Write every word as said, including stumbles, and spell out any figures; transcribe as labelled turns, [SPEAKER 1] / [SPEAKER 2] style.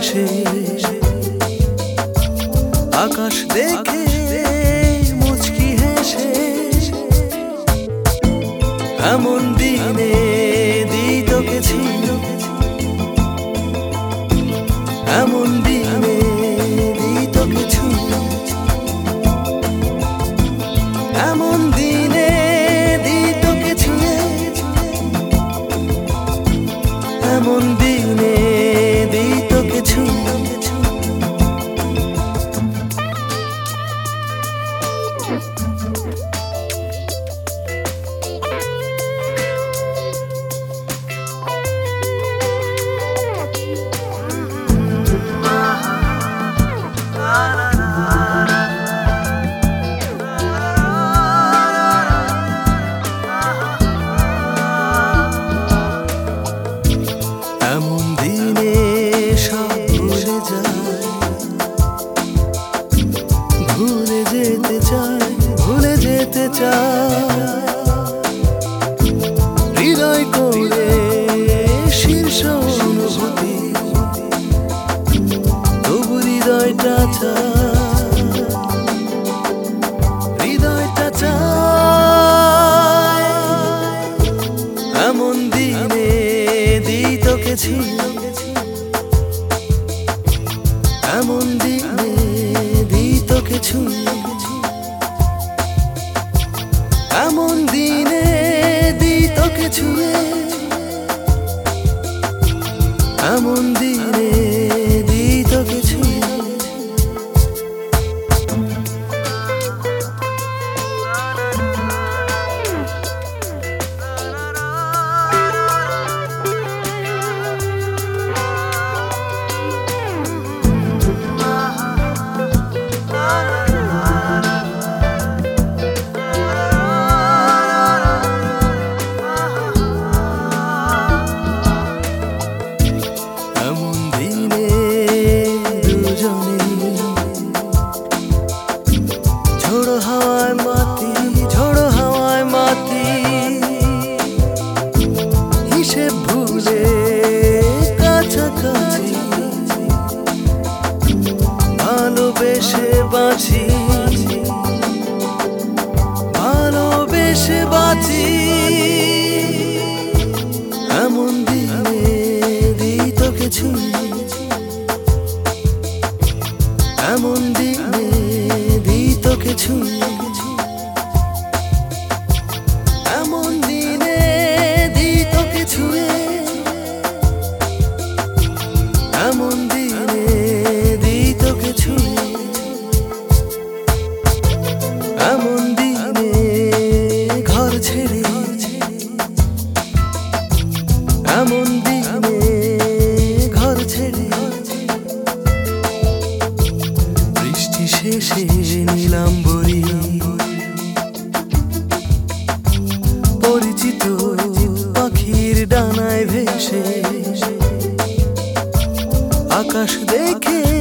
[SPEAKER 1] ভেসে আকাশ দেখে মুচকি হেসে এমন দিনে দিত কিছু এমন দিনে দিত কিছু এমন দিনে দিত কিছু এমন দিনে দিত কিছু এমন দিনে সব ভুলে যায় ভুলে যেতে চায় ভুলে যেতে চায় হৃদয় করে শীর্ষ অনুভূতি তবু হৃদয়টা চায় হৃদয়টা চায় এমন দিনে দিত কিছু এমন দিনে দিত কিছু এমন দিনে দিত কিছু এমন দিনে দিত কিছু এমন দিনে দুজনে ঝোড়ো হাওয়ায় মাতি ঝোড়ো হাওয়ায় মাতি হিসেব ভুলে কাছাকাছি ভালোবেসে বাঁচি ভালোবেসে বাঁচি এমন দিনে দিত কিছু এমন দিনে দিত কিছু এমন দিনে দিত কিছু এমন দিনে দিত কিছু এমন দিনে ঘর ছেড়ে এমন দিনে ঘর ছেড়ে বৃষ্টি শেষে নীলাম্বরী পরিচিত পাখির ডানায় ভেসে আকাশ দেখে